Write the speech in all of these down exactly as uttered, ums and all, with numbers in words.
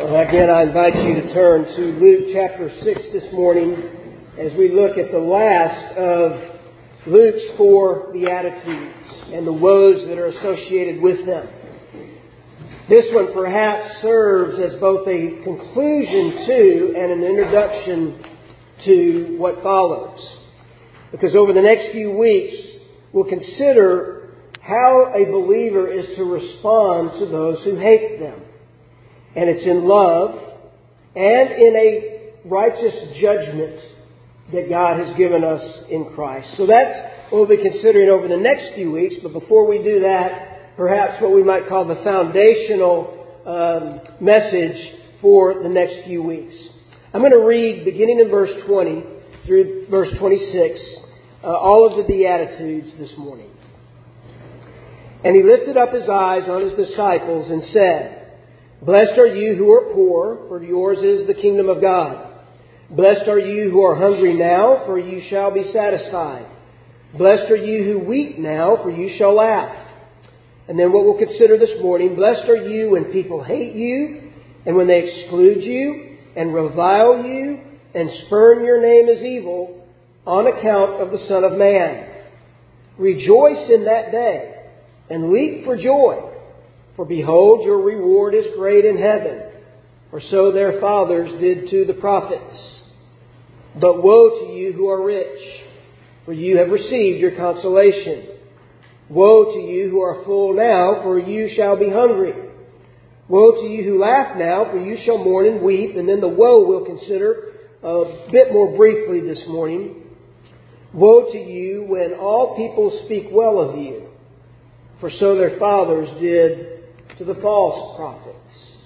Well, again, I invite you to turn to Luke chapter six this morning as we look at the last of Luke's four Beatitudes and the woes that are associated with them. This one perhaps serves as both a conclusion to and an introduction to what follows. Because over the next few weeks, we'll consider how a believer is to respond to those who hate them. And it's in love and in a righteous judgment that God has given us in Christ. So that's what we'll be considering over the next few weeks. But before we do that, perhaps what we might call the foundational um, message for the next few weeks. I'm going to read beginning in verse twenty through verse twenty-six, uh, all of the Beatitudes this morning. And he lifted up his eyes on his disciples and said, "Blessed are you who are poor, for yours is the kingdom of God. Blessed are you who are hungry now, for you shall be satisfied. Blessed are you who weep now, for you shall laugh." And then what we'll consider this morning, blessed are you when people hate you, and when they exclude you, and revile you, and spurn your name as evil, on account of the Son of Man. Rejoice in that day, and leap for joy. For behold, your reward is great in heaven, for so their fathers did to the prophets. But woe to you who are rich, for you have received your consolation. Woe to you who are full now, for you shall be hungry. Woe to you who laugh now, for you shall mourn and weep. And then the woe we'll consider a bit more briefly this morning. Woe to you when all people speak well of you, for so their fathers did to the false prophets.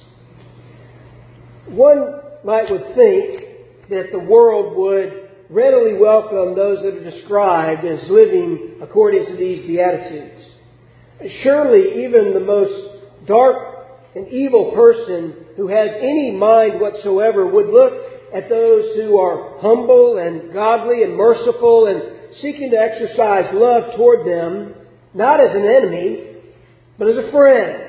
One might would think that the world would readily welcome those that are described as living according to these Beatitudes. Surely even the most dark and evil person who has any mind whatsoever would look at those who are humble and godly and merciful and seeking to exercise love toward them, not as an enemy, but as a friend.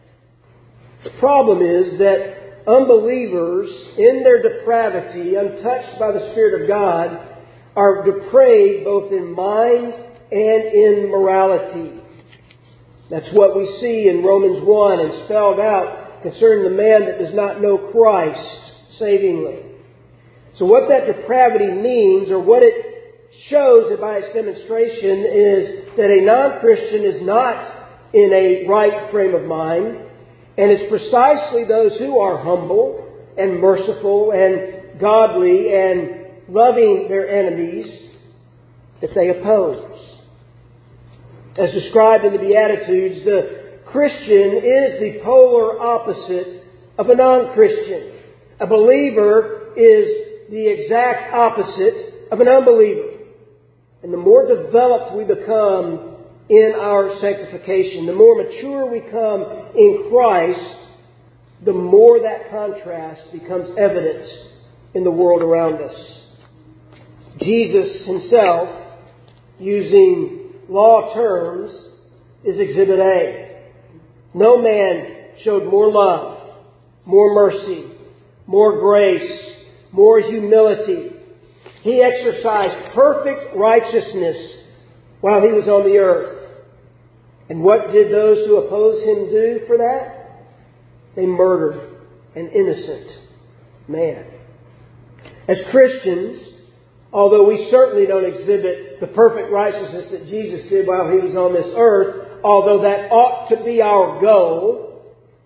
The problem is that unbelievers, in their depravity, untouched by the Spirit of God, are depraved both in mind and in morality. That's what we see in Romans one and spelled out concerning the man that does not know Christ savingly. So what that depravity means, or what it shows by its demonstration, is that a non-Christian is not in a right frame of mind. And it's precisely those who are humble and merciful and godly and loving their enemies that they oppose. As described in the Beatitudes, the Christian is the polar opposite of a non-Christian. A believer is the exact opposite of an unbeliever. And the more developed we become in our sanctification, the more mature we come in Christ, the more that contrast becomes evident in the world around us. Jesus himself, using law terms, is Exhibit A. No man showed more love, more mercy, more grace, more humility. He exercised perfect righteousness while he was on the earth. And what did those who oppose him do for that? They murdered an innocent man. As Christians, although we certainly don't exhibit the perfect righteousness that Jesus did while he was on this earth, although that ought to be our goal,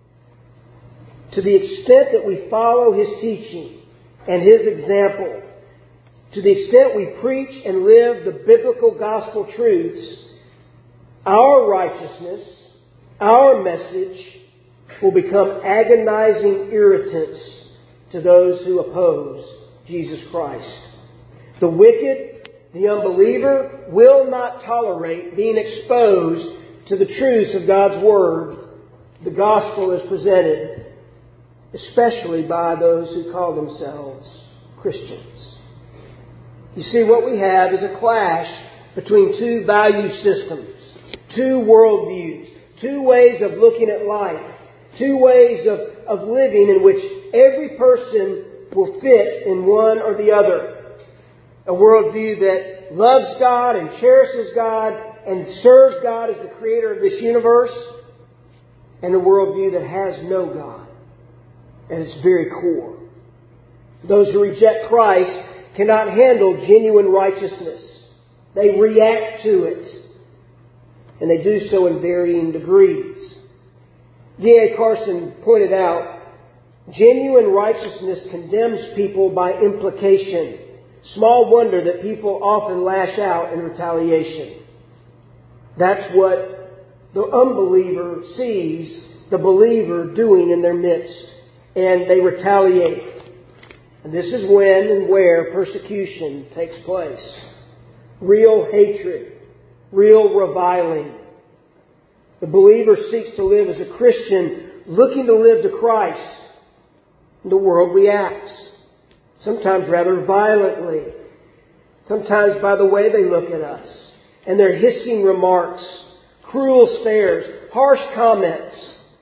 to the extent that we follow his teaching and his example, to the extent we preach and live the biblical gospel truths, our righteousness, our message, will become agonizing irritants to those who oppose Jesus Christ. The wicked, the unbeliever, will not tolerate being exposed to the truths of God's Word, the gospel as presented, especially by those who call themselves Christians. You see, what we have is a clash between two value systems, two worldviews, two ways of looking at life. Two ways of, of living in which every person will fit in one or the other. A worldview that loves God and cherishes God and serves God as the creator of this universe. And a worldview that has no God at its very core. Those who reject Christ cannot handle genuine righteousness. They react to it. And they do so in varying degrees. D A Carson pointed out, genuine righteousness condemns people by implication. Small wonder that people often lash out in retaliation. That's what the unbeliever sees the believer doing in their midst. And they retaliate. And this is when and where persecution takes place. Real hatred. Real reviling. The believer seeks to live as a Christian, looking to live to Christ. The world reacts. Sometimes rather violently. Sometimes by the way they look at us. And their hissing remarks, cruel stares, harsh comments.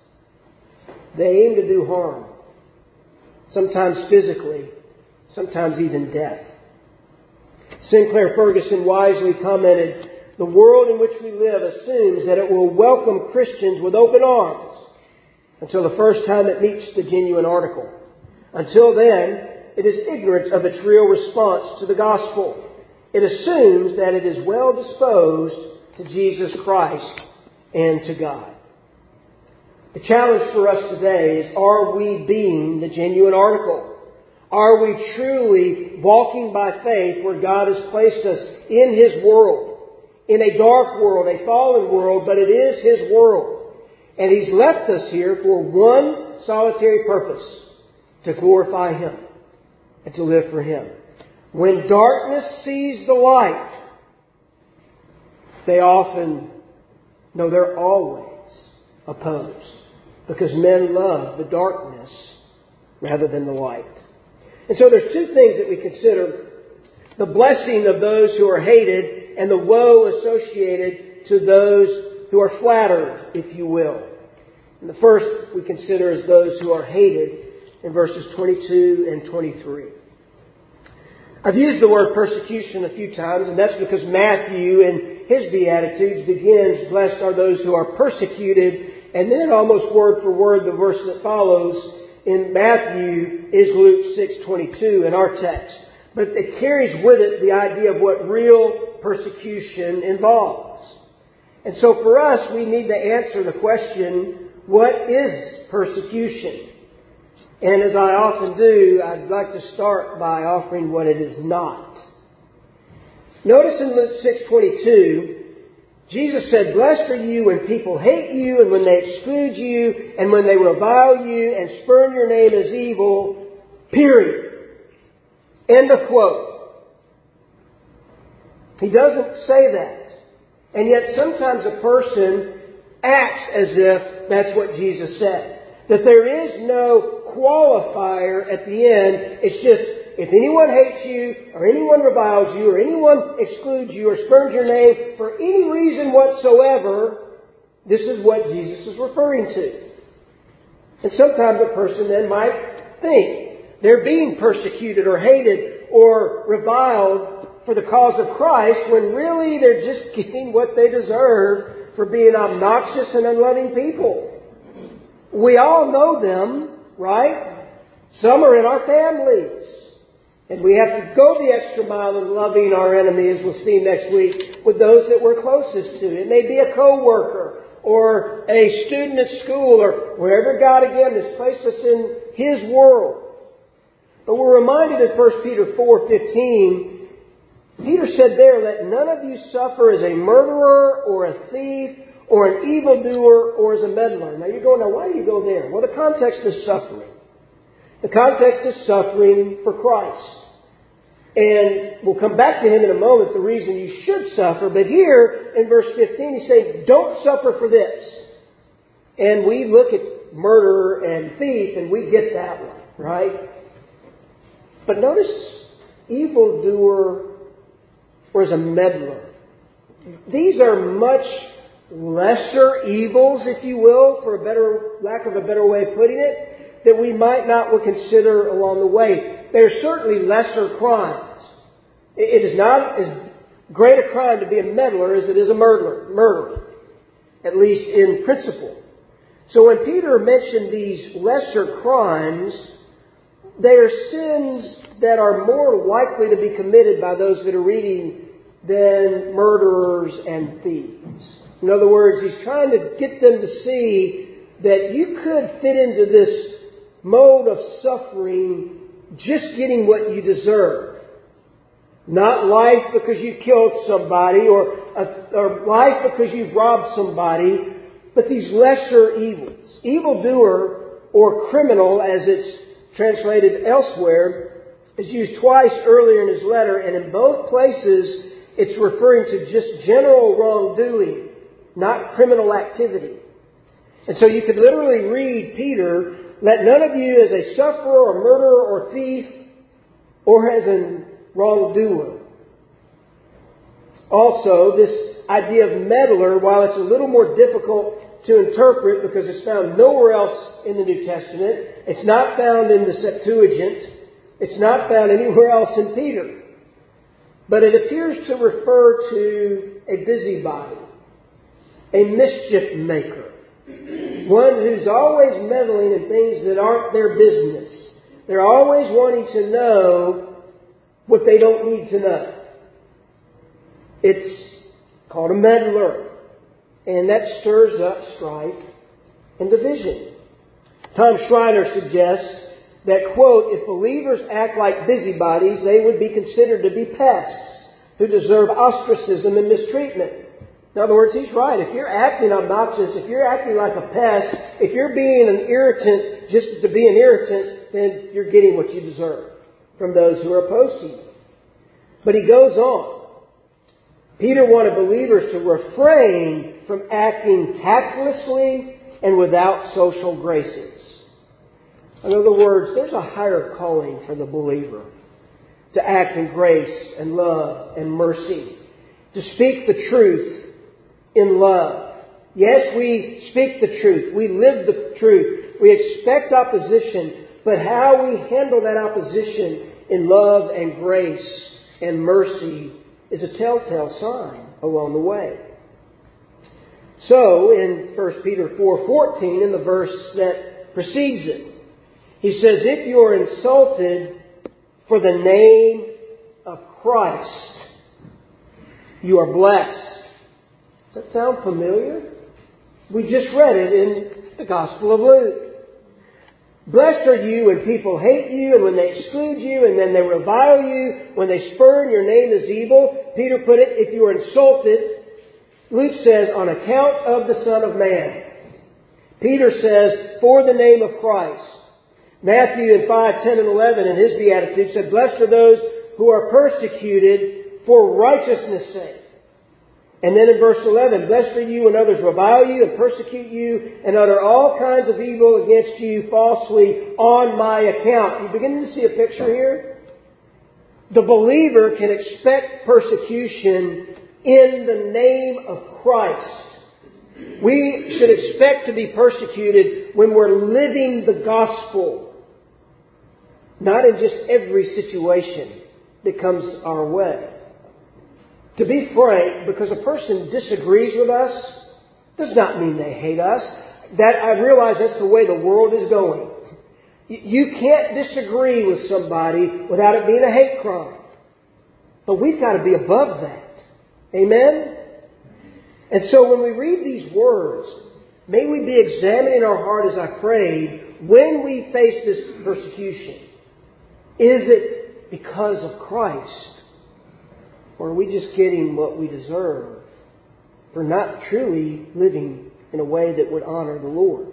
They aim to do harm. Sometimes physically. Sometimes even death. Sinclair Ferguson wisely commented, the world in which we live assumes that it will welcome Christians with open arms until the first time it meets the genuine article. Until then, it is ignorant of its real response to the gospel. It assumes that it is well disposed to Jesus Christ and to God. The challenge for us today is, are we being the genuine article? Are we truly walking by faith where God has placed us in His world? In a dark world, a fallen world, but it is His world. And He's left us here for one solitary purpose, to glorify Him and to live for Him. When darkness sees the light, they often, no, they're always opposed. Because men love the darkness rather than the light. And so there's two things that we consider. The blessing of those who are hated and the woe associated to those who are flattered, if you will. And the first we consider is those who are hated in verses twenty-two and twenty-three. I've used the word persecution a few times, and that's because Matthew in his Beatitudes begins, blessed are those who are persecuted, and then almost word for word the verse that follows in Matthew is Luke six twenty-two in our text. But it carries with it the idea of what real persecution involves. And so for us, we need to answer the question, what is persecution? And as I often do, I'd like to start by offering what it is not. Notice in Luke six twenty-two, Jesus said, blessed are you when people hate you and when they exclude you and when they revile you and spurn your name as evil, period. End of quote. He doesn't say that. And yet sometimes a person acts as if that's what Jesus said. That there is no qualifier at the end. It's just, if anyone hates you, or anyone reviles you, or anyone excludes you, or spurns your name for any reason whatsoever, this is what Jesus is referring to. And sometimes a person then might think they're being persecuted or hated or reviled for the cause of Christ, when really they're just getting what they deserve for being obnoxious and unloving people. We all know them, right? Some are in our families. And we have to go the extra mile in loving our enemy, as we'll see next week, with those that we're closest to. It may be a co-worker or a student at school or wherever God, again, has placed us in His world. But we're reminded in First Peter four fifteen, Peter said there, let none of you suffer as a murderer or a thief or an evildoer or as a meddler. Now you're going, now why do you go there? Well, the context is suffering. The context is suffering for Christ. And we'll come back to Him in a moment, the reason you should suffer. But here in verse fifteen, He's saying, don't suffer for this. And we look at murderer and thief and we get that one, right? But notice evildoer or as a meddler. These are much lesser evils, if you will, for a better lack of a better way of putting it, that we might not consider along the way. They are certainly lesser crimes. It is not as great a crime to be a meddler as it is a murderer, murderer, at least in principle. So when Peter mentioned these lesser crimes, they are sins that are more likely to be committed by those that are reading than murderers and thieves. In other words, he's trying to get them to see that you could fit into this mode of suffering just getting what you deserve. Not life because you killed somebody or, or life because you've robbed somebody, but these lesser evils. Evildoer or criminal, as it's translated elsewhere, is used twice earlier in his letter, and in both places it's referring to just general wrongdoing, not criminal activity. And so you could literally read Peter, let none of you as a sufferer or murderer or thief or as a wrongdoer. Also, this idea of meddler, while it's a little more difficult to interpret because it's found nowhere else in the New Testament, it's not found in the Septuagint, it's not found anywhere else in Peter. But it appears to refer to a busybody, a mischief maker, one who's always meddling in things that aren't their business. They're always wanting to know what they don't need to know. It's called a meddler, and that stirs up strife and division. Tom Schreiner suggests that, quote, if believers act like busybodies, they would be considered to be pests who deserve ostracism and mistreatment. In other words, he's right. If you're acting obnoxious, if you're acting like a pest, if you're being an irritant just to be an irritant, then you're getting what you deserve from those who are opposed to you. But he goes on. Peter wanted believers to refrain from acting tactlessly and without social graces. In other words, there's a higher calling for the believer to act in grace and love and mercy, to speak the truth in love. Yes, we speak the truth. We live the truth. We expect opposition, but how we handle that opposition in love and grace and mercy is a telltale sign along the way. So, in First Peter four fourteen, in the verse that precedes it, he says, if you are insulted for the name of Christ, you are blessed. Does that sound familiar? We just read it in the Gospel of Luke. Blessed are you when people hate you and when they exclude you and then they revile you, when they spurn your name as evil. Peter put it, if you are insulted, Luke says, on account of the Son of Man. Peter says, for the name of Christ. Matthew in five, ten, and eleven in his Beatitudes said, blessed are those who are persecuted for righteousness' sake. And then in verse eleven, blessed are you when others revile you and persecute you and utter all kinds of evil against you falsely on my account. You beginning to see a picture here? The believer can expect persecution in the name of Christ. We should expect to be persecuted when we're living the gospel. Not in just every situation that comes our way. To be frank, because a person disagrees with us does not mean they hate us. That I realize that's the way the world is going. You can't disagree with somebody without it being a hate crime. But we've got to be above that. Amen? And so when we read these words, may we be examining our heart as I prayed when we face this persecution. Is it because of Christ? Or are we just getting what we deserve for not truly living in a way that would honor the Lord?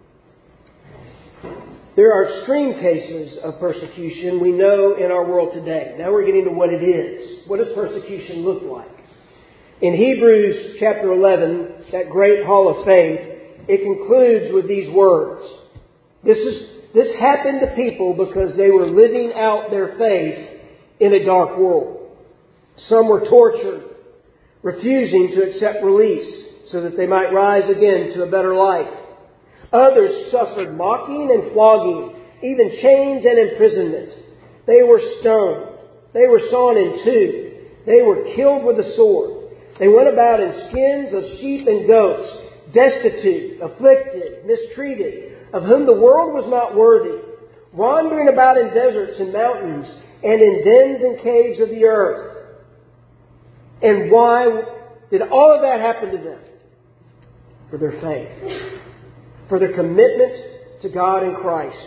There are extreme cases of persecution we know in our world today. Now we're getting to what it is. What does persecution look like? In Hebrews chapter eleven, that great hall of faith, it concludes with these words. This is this happened to people because they were living out their faith in a dark world. Some were tortured, refusing to accept release. so that they might rise again to a better life. Others suffered mocking and flogging, even chains and imprisonment. They were stoned. They were sawn in two. They were killed with the sword. They went about in skins of sheep and goats, destitute, afflicted, mistreated, of whom the world was not worthy, wandering about in deserts and mountains and in dens and caves of the earth. And why did all of that happen to them? For their faith, for their commitment to God and Christ.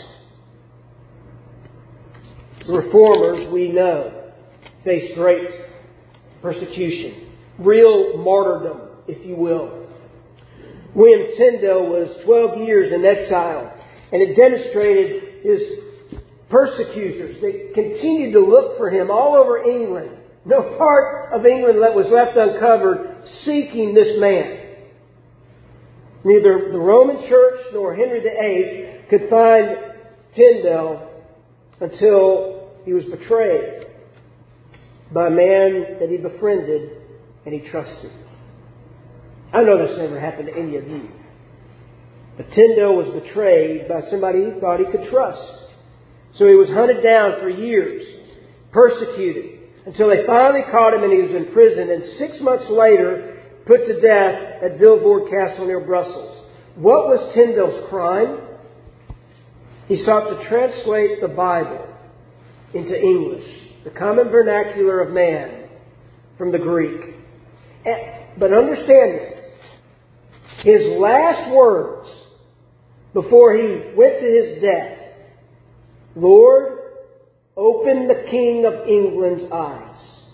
The Reformers, we know, faced great persecution, real martyrdom, if you will. William Tyndale was twelve years in exile, and it demonstrated his persecutors. They continued to look for him all over England. No part of England that was left uncovered seeking this man. Neither the Roman Church nor Henry the Eighth could find Tyndale until he was betrayed by a man that he befriended and he trusted. I know this never happened to any of you. But Tyndale was betrayed by somebody he thought he could trust. So he was hunted down for years, persecuted, until they finally caught him and he was in prison, and six months later put to death at Vilvoorde Castle near Brussels. What was Tyndale's crime? He sought to translate the Bible into English, the common vernacular of man, from the Greek. But understand this. His last words before he went to his death, Lord, open the King of England's eyes.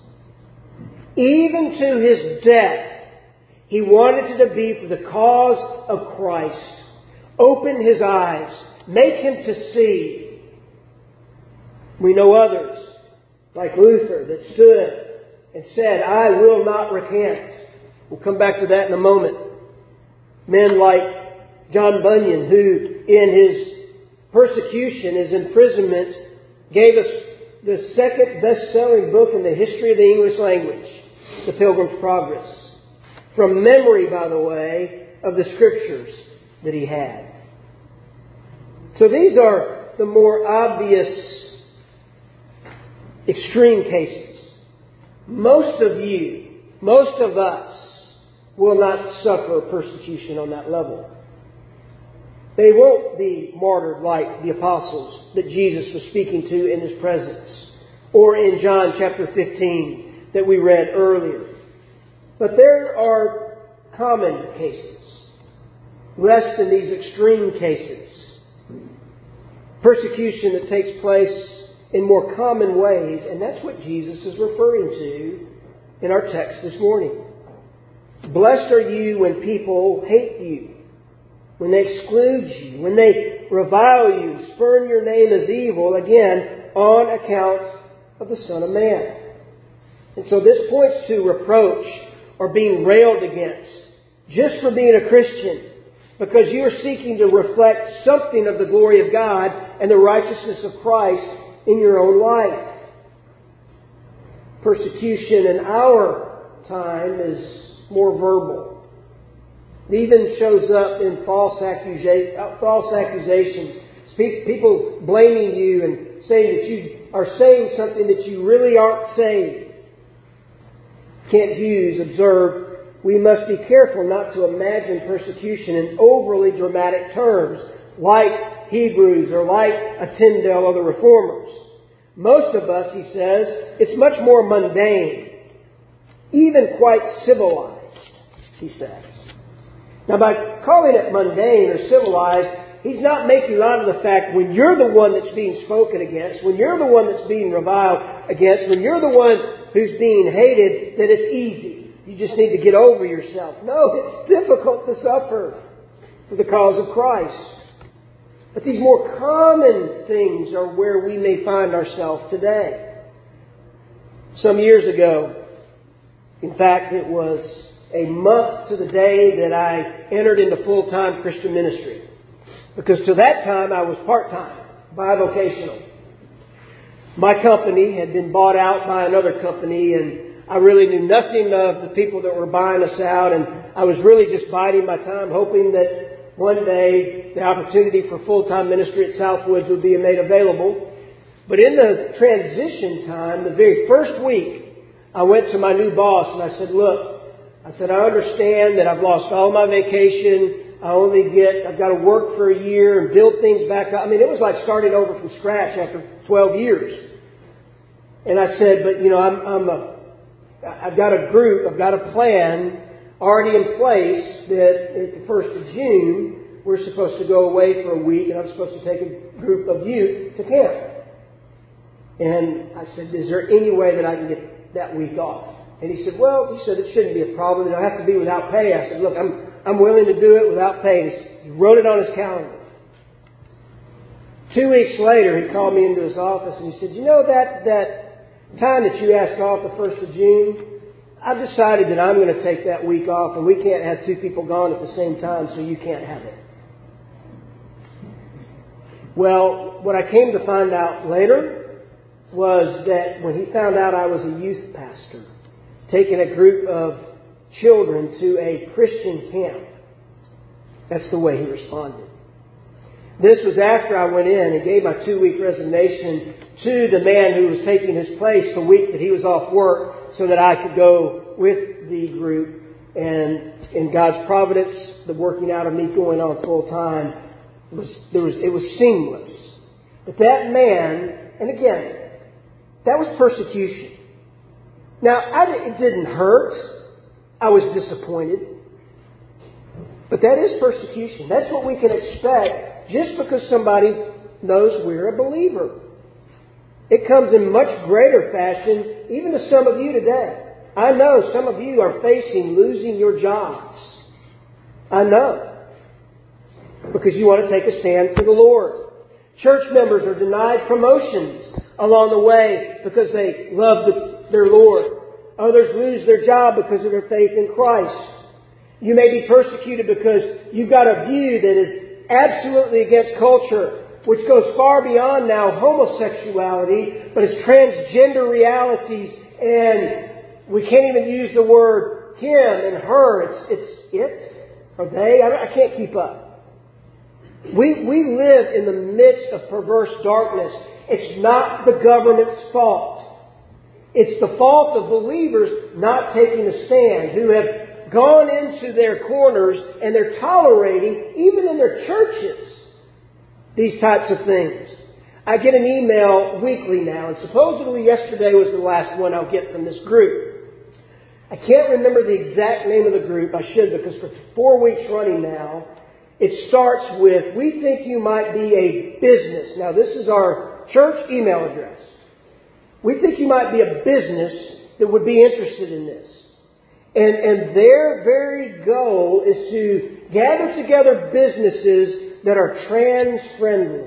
Even to his death, he wanted it to be for the cause of Christ. Open his eyes. Make him to see. We know others, like Luther, that stood and said, I will not recant. We'll come back to that in a moment. Men like John Bunyan, who in his persecution, his imprisonment, gave us the second best-selling book in the history of the English language, The Pilgrim's Progress. From memory, by the way, of the Scriptures that he had. So these are the more obvious extreme cases. Most of you, most of us, will not suffer persecution on that level. They won't be martyred like the apostles that Jesus was speaking to in His presence, or in John chapter fifteen that we read earlier. But there are common cases, less than these extreme cases. Persecution that takes place in more common ways, and that's what Jesus is referring to in our text this morning. Blessed are you when people hate you, when they exclude you, when they revile you, spurn your name as evil, again, on account of the Son of Man. And so this points to reproach or being railed against just for being a Christian, because you are seeking to reflect something of the glory of God and the righteousness of Christ in your own life. Persecution in our time is more verbal. It even shows up in false, accusa- false accusations. People blaming you and saying that you are saying something that you really aren't saying. Kent Hughes observed, we must be careful not to imagine persecution in overly dramatic terms, like Hebrews or like a Tyndale or the Reformers. Most of us, he says, it's much more mundane, even quite civilized, he says. Now, by calling it mundane or civilized, he's not making light of the fact when you're the one that's being spoken against, when you're the one that's being reviled against, when you're the one who's being hated, that it's easy. You just need to get over yourself. No, it's difficult to suffer for the cause of Christ. But these more common things are where we may find ourselves today. Some years ago, in fact, it was a month to the day that I entered into full-time Christian ministry. Because to that time I was part-time, bivocational. My company had been bought out by another company, and I really knew nothing of the people that were buying us out, and I was really just biding my time, hoping that one day the opportunity for full-time ministry at Southwoods would be made available. But in the transition time, the very first week, I went to my new boss and I said, look, I said, I understand that I've lost all my vacation. I only get, I've got to work for a year and build things back up. I mean, it was like starting over from scratch after twelve years. And I said, but you know, I'm, I'm a, I've got a group, I've got a plan already in place that at the first of June, we're supposed to go away for a week and I'm supposed to take a group of youth to camp. And I said, is there any way that I can get that week off? And he said, well, he said, it shouldn't be a problem. It'll have to be without pay. I said, look, I'm I'm willing to do it without pay. He wrote it on his calendar. Two weeks later, he called me into his office and he said, you know that, that time that you asked off the first of June, I've decided that I'm going to take that week off and we can't have two people gone at the same time, so you can't have it. Well, what I came to find out later was that when he found out I was a youth pastor, taking a group of children to a Christian camp, that's the way he responded. This was after I went in and gave my two-week resignation to the man who was taking his place the week that he was off work so that I could go with the group. And in God's providence, the working out of me going on full time, was, there was, it was seamless. But that man, and again, that was persecution. Now, I, it didn't hurt. I was disappointed. But that is persecution. That's what we can expect just because somebody knows we're a believer. It comes in much greater fashion even to some of you today. I know some of you are facing losing your jobs. I know. Because you want to take a stand for the Lord. Church members are denied promotions along the way because they love the, their Lord. Others lose their job because of their faith in Christ. You may be persecuted because you've got a view that is absolutely against culture, which goes far beyond now homosexuality, but it's transgender realities, and we can't even use the word him and her. It's, it's it or they. I, I can't keep up. We, we live in the midst of perverse darkness. It's not the government's fault. It's the fault of believers not taking a stand, who have gone into their corners and they're tolerating, even in their churches, these types of things. I get an email weekly now, and supposedly yesterday was the last one I'll get from this group. I can't remember the exact name of the group. I should, because for four weeks running now, it starts with, we think you might be a business. Now, this is our church email address. We think you might be a business that would be interested in this. And, and their very goal is to gather together businesses that are trans-friendly.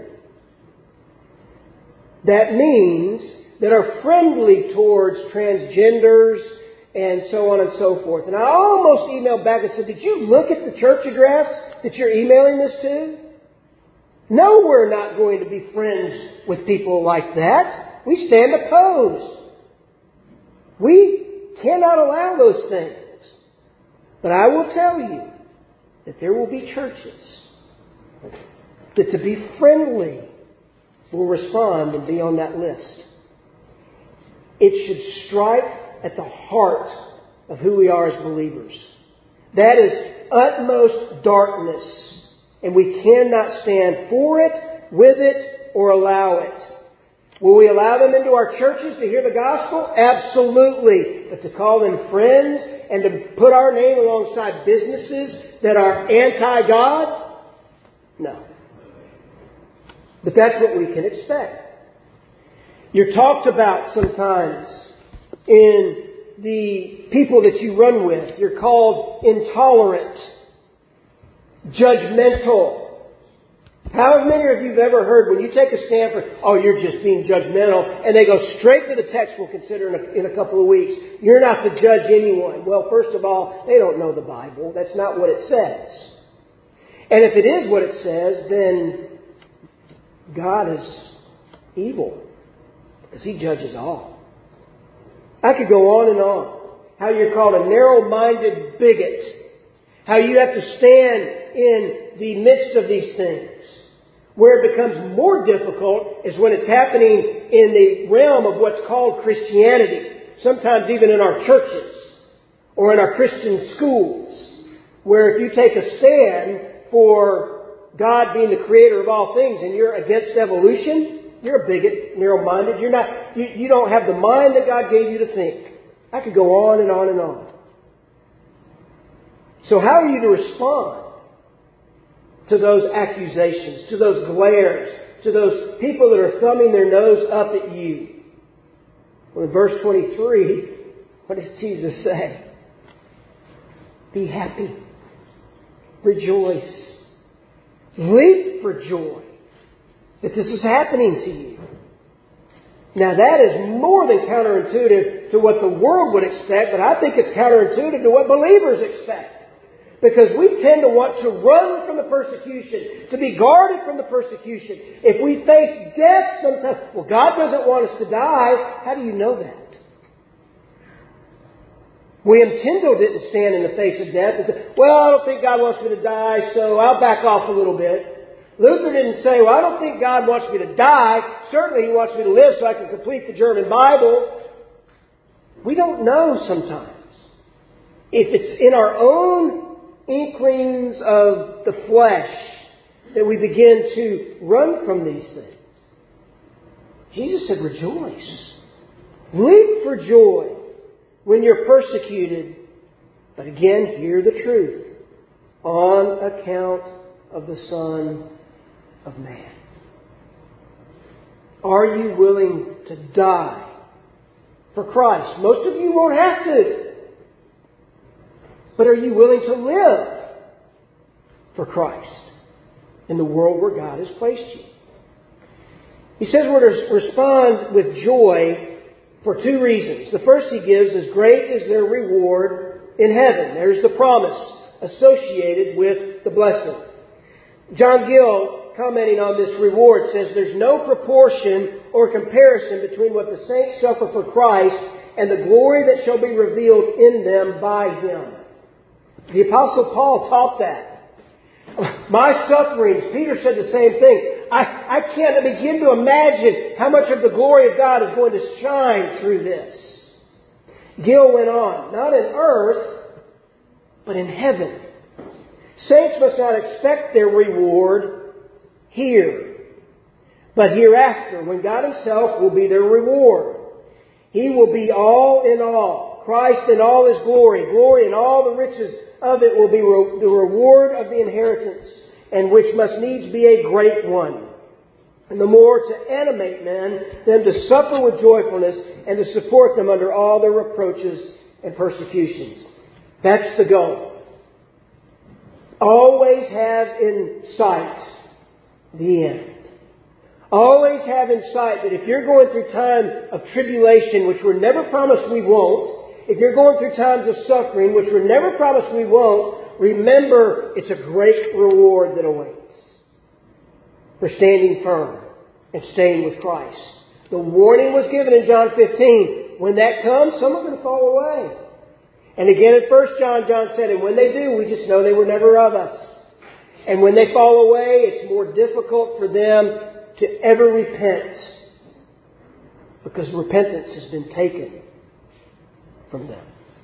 That means that are friendly towards transgenders and so on and so forth. And I almost emailed back and said, did you look at the church address that you're emailing this to? No, we're not going to be friends with people like that. We stand opposed. We cannot allow those things. But I will tell you that there will be churches that, to be friendly, will respond and be on that list. It should strike at the heart of who we are as believers. That is utmost darkness, and we cannot stand for it, with it, or allow it. Will we allow them into our churches to hear the gospel? Absolutely. But to call them friends and to put our name alongside businesses that are anti-God? No. But that's what we can expect. You're talked about sometimes in the people that you run with. You're called intolerant, judgmental. How many of you have ever heard when you take a stand for, oh, you're just being judgmental, and they go straight to the text we'll consider in a, in a couple of weeks. You're not to judge anyone. Well, first of all, they don't know the Bible. That's not what it says. And if it is what it says, then God is evil, because He judges all. I could go on and on. How you're called a narrow-minded bigot. How you have to stand in the midst of these things. Where it becomes more difficult is when it's happening in the realm of what's called Christianity. Sometimes even in our churches or in our Christian schools. Where if you take a stand for God being the creator of all things and you're against evolution, you're a bigot, narrow-minded. You're not, you, you don't have the mind that God gave you to think. I could go on and on and on. So how are you to respond to those accusations, to those glares, to those people that are thumbing their nose up at you? Well, in verse twenty-three, what does Jesus say? Be happy. Rejoice. Leap for joy that this is happening to you. Now that is more than counterintuitive to what the world would expect, but I think it's counterintuitive to what believers expect. Because we tend to want to run from the persecution, to be guarded from the persecution. If we face death sometimes, well, God doesn't want us to die. How do you know that? William Tyndale didn't stand in the face of death and say, well, I don't think God wants me to die, so I'll back off a little bit. Luther didn't say, well, I don't think God wants me to die. Certainly He wants me to live so I can complete the German Bible. We don't know sometimes. If it's in our own inklings of the flesh that we begin to run from these things. Jesus said, rejoice. Leap for joy when you're persecuted. But again, hear the truth. On account of the Son of Man. Are you willing to die for Christ? Most of you won't have to. But are you willing to live for Christ in the world where God has placed you? He says we're to respond with joy for two reasons. The first he gives is great is their reward in heaven. There's the promise associated with the blessing. John Gill, commenting on this reward, says there's no proportion or comparison between what the saints suffer for Christ and the glory that shall be revealed in them by Him. The Apostle Paul taught that. My sufferings, Peter said the same thing. I, I can't begin to imagine how much of the glory of God is going to shine through this. Gill went on, not in earth, but in heaven. Saints must not expect their reward here, but hereafter, when God Himself will be their reward. He will be all in all. Christ in all His glory, glory in all the riches of it will be re- the reward of the inheritance, and which must needs be a great one. And the more to animate men, them to suffer with joyfulness, and to support them under all their reproaches and persecutions. That's the goal. Always have in sight the end. Always have in sight that if you're going through time of tribulation, which we're never promised we won't, if you're going through times of suffering, which we're never promised we won't, remember it's a great reward that awaits for standing firm and staying with Christ. The warning was given in John fifteen. When that comes, some are going to fall away. And again in First John, John said, and when they do, we just know they were never of us. And when they fall away, it's more difficult for them to ever repent, because repentance has been taken from them.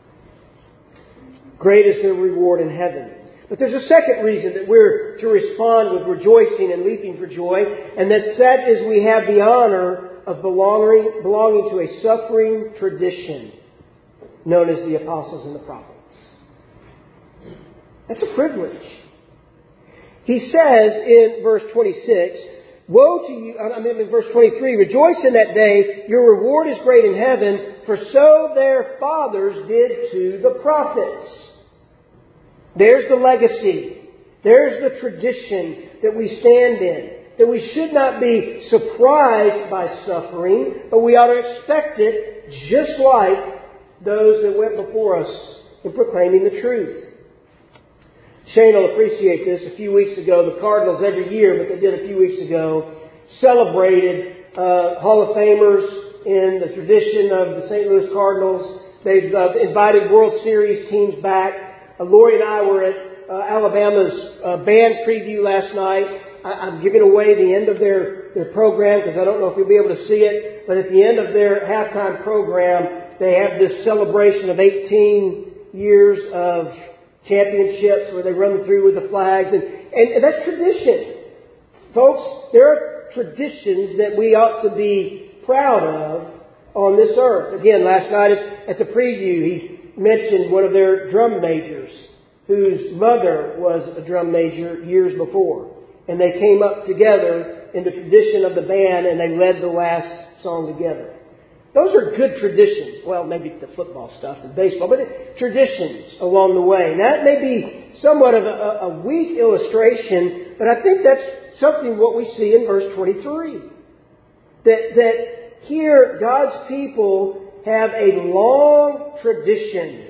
Great is their reward in heaven. But there's a second reason that we're to respond with rejoicing and leaping for joy, and that that is we have the honor of belonging, belonging to a suffering tradition known as the apostles and the prophets. That's a privilege. He says in verse twenty-six, woe to you, I mean in verse twenty-three, rejoice in that day, your reward is great in heaven, for so their fathers did to the prophets. There's the legacy. There's the tradition that we stand in. That we should not be surprised by suffering, but we ought to expect it just like those that went before us in proclaiming the truth. Shane will appreciate this. A few weeks ago, the Cardinals every year, but they did a few weeks ago, celebrated uh, Hall of Famers in the tradition of the Saint Louis Cardinals. They've uh, invited World Series teams back. Uh, Lori and I were at uh, Alabama's uh, band preview last night. I, I'm giving away the end of their, their program because I don't know if you'll be able to see it. But at the end of their halftime program, they have this celebration of eighteen years of championships where they run through with the flags. And, and, and that's tradition. Folks, there are traditions that we ought to be proud of on this earth. Again, last night at, at the preview, he mentioned one of their drum majors whose mother was a drum major years before. And they came up together in the tradition of the band and they led the last song together. Those are good traditions. Well, maybe the football stuff and baseball, but traditions along the way. Now, that may be somewhat of a, a weak illustration, but I think that's something what we see in verse twenty-three. That, that here God's people have a long tradition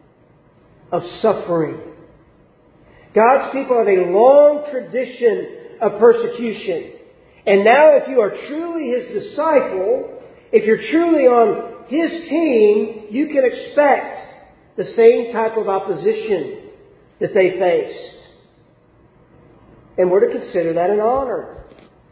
of suffering. God's people have a long tradition of persecution. And now if you are truly His disciple, if you're truly on His team, you can expect the same type of opposition that they faced. And we're to consider that an honor.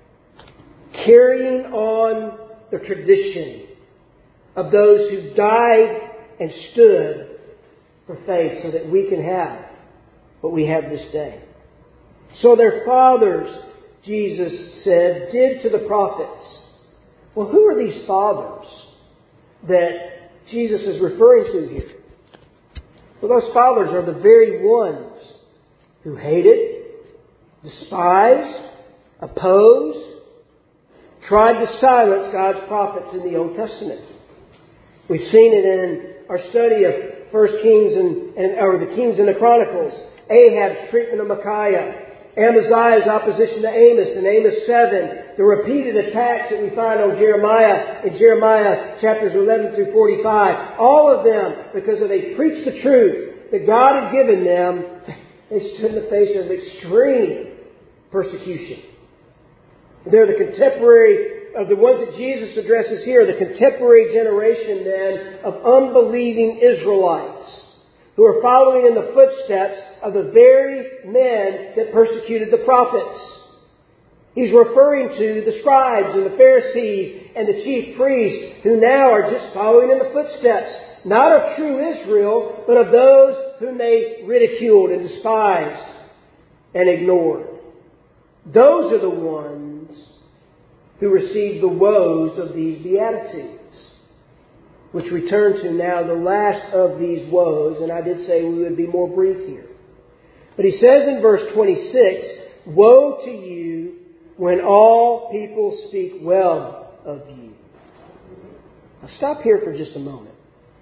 Carrying on the tradition of those who died and stood for faith so that we can have what we have this day. So their fathers, Jesus said, did to the prophets. Well, who are these fathers that Jesus is referring to here? Well, those fathers are the very ones who hated, despised, opposed, tried to silence God's prophets in the Old Testament. We've seen it in our study of First Kings and, and or the Kings and the Chronicles. Ahab's treatment of Micaiah, Amaziah's opposition to Amos in Amos seven, the repeated attacks that we find on Jeremiah in Jeremiah chapters eleven through forty-five. All of them, because they preached the truth that God had given them, they stood in the face of extreme persecution. They're the contemporary of the ones that Jesus addresses here, the contemporary generation then of unbelieving Israelites who are following in the footsteps of the very men that persecuted the prophets. He's referring to the scribes and the Pharisees and the chief priests who now are just following in the footsteps, not of true Israel, but of those whom they ridiculed and despised and ignored. Those are the ones who received the woes of these Beatitudes, which we turn to now, the last of these woes, and I did say we would be more brief here. But he says in verse twenty-six, "Woe to you when all people speak well of you." Now stop here for just a moment.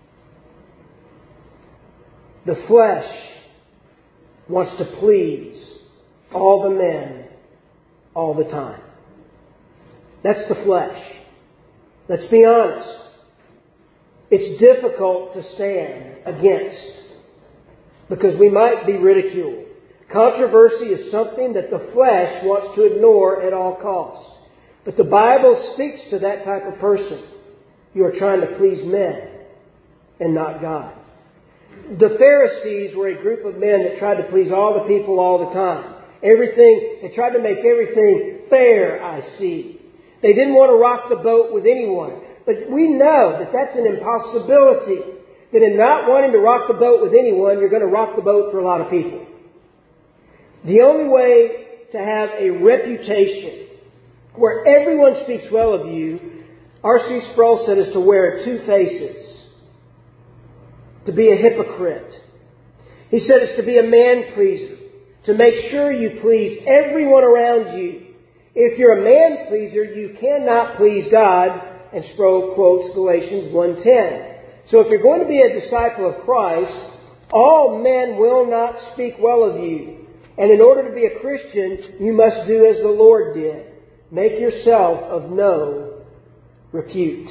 The flesh wants to please all the men all the time. That's the flesh. Let's be honest. It's difficult to stand against because we might be ridiculed. Controversy is something that the flesh wants to ignore at all costs. But the Bible speaks to that type of person. You are trying to please men and not God. The Pharisees were a group of men that tried to please all the people all the time. Everything, they tried to make everything fair, I see. They didn't want to rock the boat with anyone. But we know that that's an impossibility. That in not wanting to rock the boat with anyone, you're going to rock the boat for a lot of people. The only way to have a reputation where everyone speaks well of you, R C Sproul said, is to wear two faces. To be a hypocrite. He said it's to be a man-pleaser. To make sure you please everyone around you. If you're a man-pleaser, you cannot please God. And Sproul quotes Galatians one ten. So if you're going to be a disciple of Christ, all men will not speak well of you. And in order to be a Christian, you must do as the Lord did. Make yourself of no repute.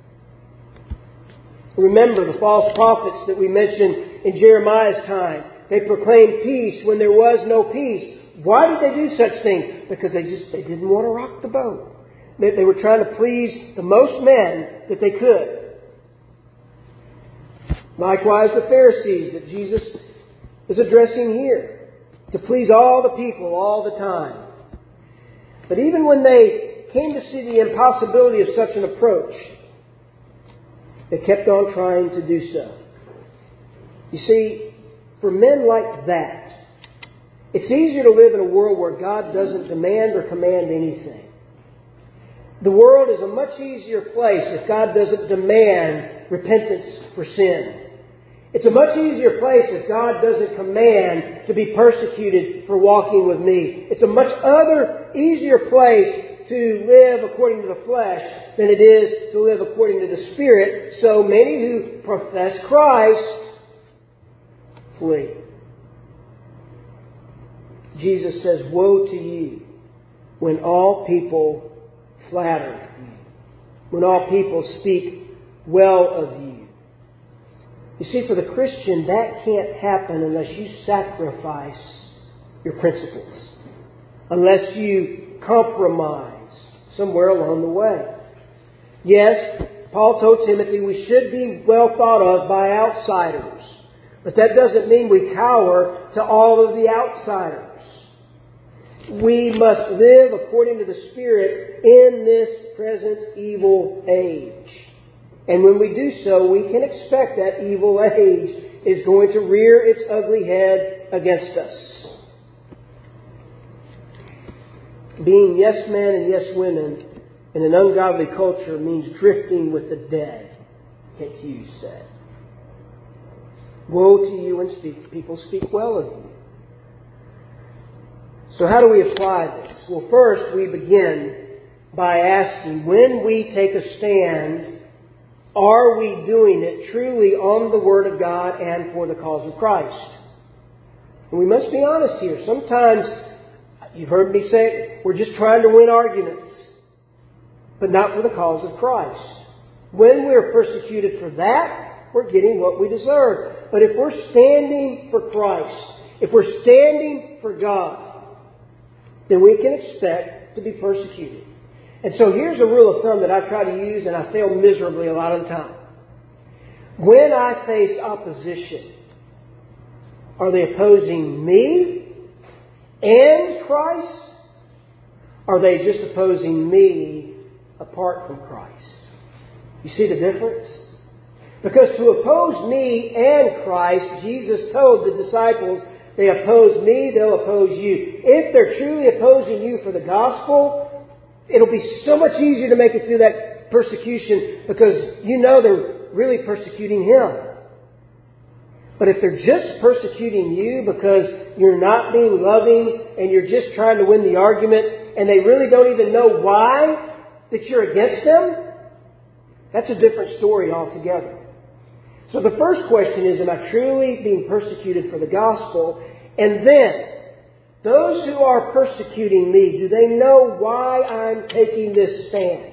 Remember the false prophets that we mentioned in Jeremiah's time. They proclaimed peace when there was no peace. Why did they do such things? Because they just they didn't want to rock the boat. They, they were trying to please the most men that they could. Likewise, the Pharisees that Jesus is addressing here, to please all the people all the time. But even when they came to see the impossibility of such an approach, they kept on trying to do so. You see, for men like that, it's easier to live in a world where God doesn't demand or command anything. The world is a much easier place if God doesn't demand repentance for sin. It's a much easier place if God doesn't command to be persecuted for walking with me. It's a much other easier place to live according to the flesh than it is to live according to the Spirit. So many who profess Christ flee. Jesus says, "Woe to you when all people flatter you, when all people speak well of you." You see, for the Christian, that can't happen unless you sacrifice your principles, unless you compromise somewhere along the way. Yes, Paul told Timothy we should be well thought of by outsiders, but that doesn't mean we cower to all of the outsiders. We must live according to the Spirit in this present evil age. And when we do so, we can expect that evil age is going to rear its ugly head against us. Being yes men and yes women in an ungodly culture means drifting with the dead, Kent Hughes said. Woe to you when speak, people speak well of you. So how do we apply this? Well, first we begin by asking, when we take a stand, are we doing it truly on the Word of God and for the cause of Christ? And we must be honest here. Sometimes, you've heard me say, we're just trying to win arguments, but not for the cause of Christ. When we're persecuted for that, we're getting what we deserve. But if we're standing for Christ, if we're standing for God, then we can expect to be persecuted. And so here's a rule of thumb that I try to use, and I fail miserably a lot of the time. When I face opposition, are they opposing me and Christ? Are they just opposing me apart from Christ? You see the difference? Because to oppose me and Christ, Jesus told the disciples, they oppose me, they'll oppose you. If they're truly opposing you for the gospel, it'll be so much easier to make it through that persecution because you know they're really persecuting Him. But if they're just persecuting you because you're not being loving and you're just trying to win the argument and they really don't even know why that you're against them, that's a different story altogether. So the first question is, am I truly being persecuted for the gospel? And then, those who are persecuting me, do they know why I'm taking this stand?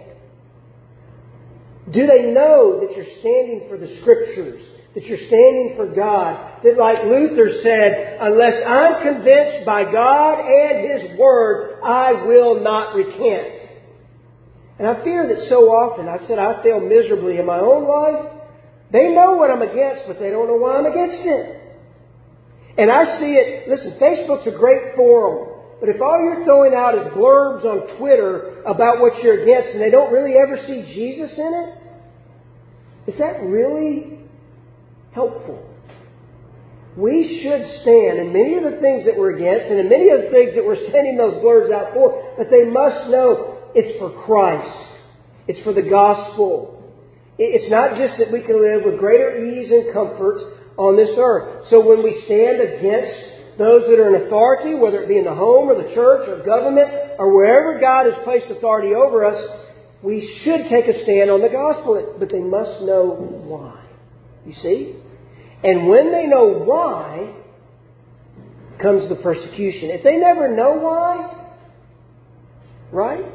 Do they know that you're standing for the Scriptures, that you're standing for God? That like Luther said, unless I'm convinced by God and His Word, I will not recant. And I fear that so often, I said I fail miserably in my own life. They know what I'm against, but they don't know why I'm against it. And I see it, listen, Facebook's a great forum, but if all you're throwing out is blurbs on Twitter about what you're against and they don't really ever see Jesus in it, is that really helpful? We should stand in many of the things that we're against and in many of the things that we're sending those blurbs out for, but they must know it's for Christ. It's for the gospel. It's not just that we can live with greater ease and comfort on this earth. So when we stand against those that are in authority, whether it be in the home or the church or government or wherever God has placed authority over us, we should take a stand on the gospel. But they must know why. You see? And when they know why, comes the persecution. If they never know why, right?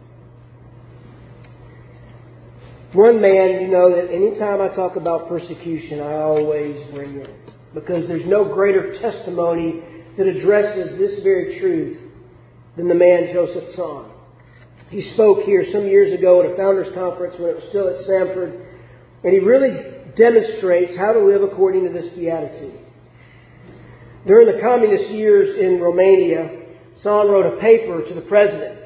One man, you know, that anytime I talk about persecution, I always bring in. Because there's no greater testimony that addresses this very truth than the man Joseph Tson. He spoke here some years ago at a Founders Conference when it was still at Stanford, and he really demonstrates how to live according to this beatitude. During the communist years in Romania, San wrote a paper to the president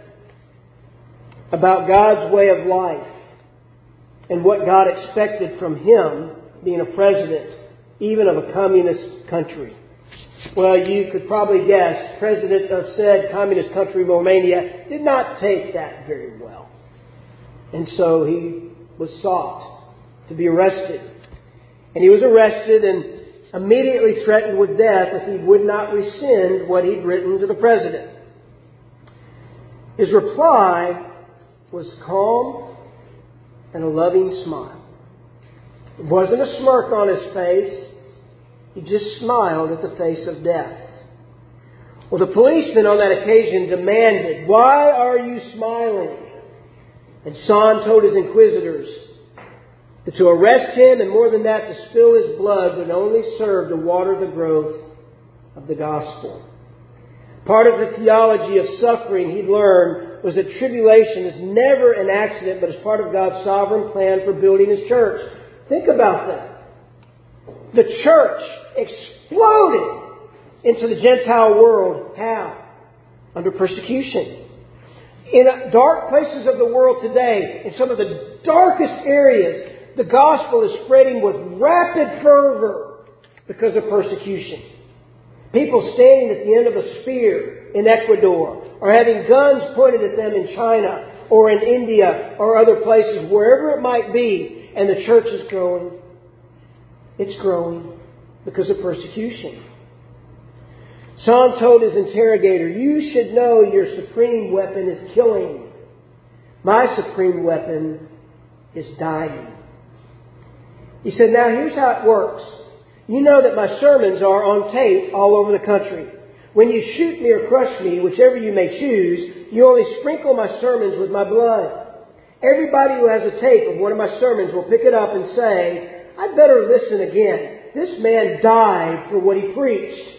about God's way of life and what God expected from him being a president, even of a communist country. Well, you could probably guess, the president of said communist country, Romania, did not take that very well. And so he was sought to be arrested. And he was arrested and immediately threatened with death if he would not rescind what he'd written to the president. His reply was calm and a loving smile. It wasn't a smirk on his face. He just smiled at the face of death. Well, the policeman on that occasion demanded, "Why are you smiling?" And San told his inquisitors that to arrest him, and more than that, to spill his blood, would only serve to water the growth of the gospel. Part of the theology of suffering he'd learned was that tribulation is never an accident, but is part of God's sovereign plan for building His church. Think about that. The church exploded into the Gentile world. How? Under persecution. In dark places of the world today, in some of the darkest areas, the gospel is spreading with rapid fervor because of persecution. People standing at the end of a spear in Ecuador, or having guns pointed at them in China, or in India, or other places, wherever it might be, and the church is growing. It's growing because of persecution. San told his interrogator, "You should know your supreme weapon is killing. My supreme weapon is dying." He said, "Now here's how it works. You know that my sermons are on tape all over the country. When you shoot me or crush me, whichever you may choose, you only sprinkle my sermons with my blood. Everybody who has a tape of one of my sermons will pick it up and say, 'I'd better listen again. This man died for what he preached.'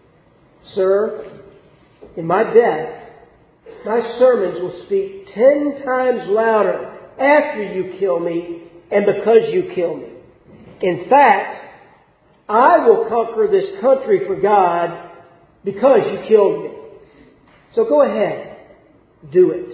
Sir, in my death, my sermons will speak ten times louder after you kill me and because you kill me. In fact, I will conquer this country for God because you killed me. So go ahead, do it."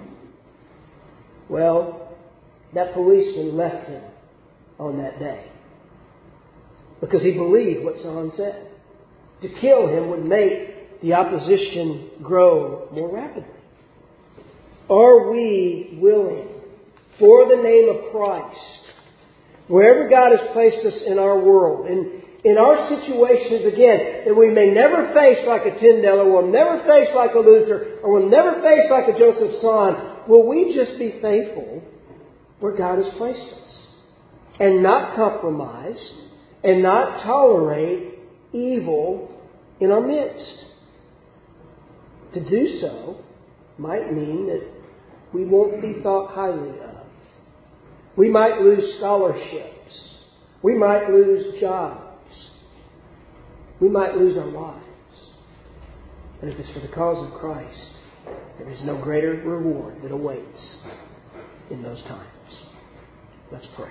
Well, that policeman left him on that day because he believed what San said. To kill him would make the opposition grow more rapidly. Are we willing, for the name of Christ, wherever God has placed us in our world, in, in our situations, again, that we may never face like a Tyndale, or we'll never face like a Luther, or we'll never face like a Joseph San, will we just be faithful where God has placed us and not compromise and not tolerate evil in our midst? To do so might mean that we won't be thought highly of. We might lose scholarships. We might lose jobs. We might lose our lives. But if it's for the cause of Christ, there is no greater reward that awaits in those times. Let's pray.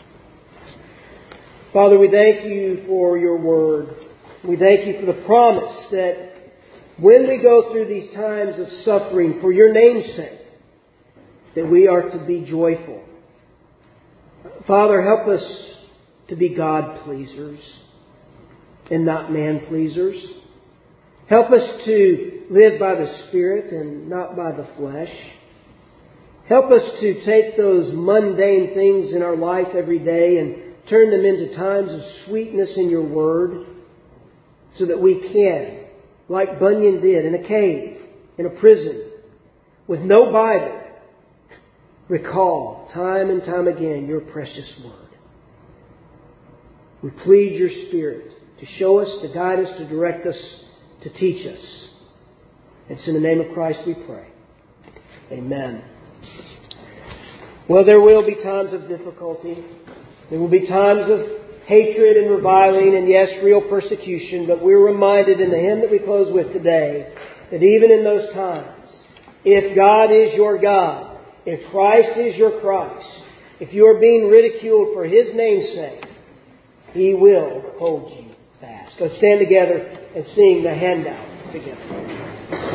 Father, we thank you for your word. We thank you for the promise that when we go through these times of suffering for your name's sake, that we are to be joyful. Father, help us to be God pleasers and not man pleasers. Help us to live by the Spirit and not by the flesh. Help us to take those mundane things in our life every day and turn them into times of sweetness in your word, so that we can, like Bunyan did in a cave, in a prison, with no Bible, recall time and time again your precious word. We plead your Spirit to show us, to guide us, to direct us, to teach us. It's in the name of Christ we pray. Amen. Well, there will be times of difficulty. There will be times of hatred and reviling and, yes, real persecution. But we're reminded in the hymn that we close with today that even in those times, If God is your God, if Christ is your Christ, if you are being ridiculed for His name's sake, He will hold you fast. Let's stand together and sing the handout together.